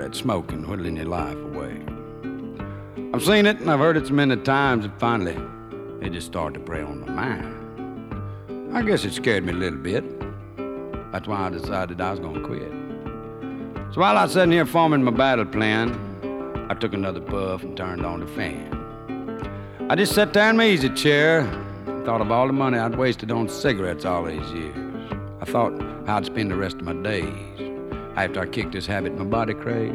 cigarette, smoking, whittling your life away. I've seen it and I've heard it so many times that finally it just started to prey on my mind. I guess it scared me a little bit. That's why I decided I was going to quit. So while I was sitting here forming my battle plan, I took another puff and turned on the fan. I just sat there in my easy chair and thought of all the money I'd wasted on cigarettes all these years. I thought how I'd spend the rest of my days after I kicked this habit my body craved.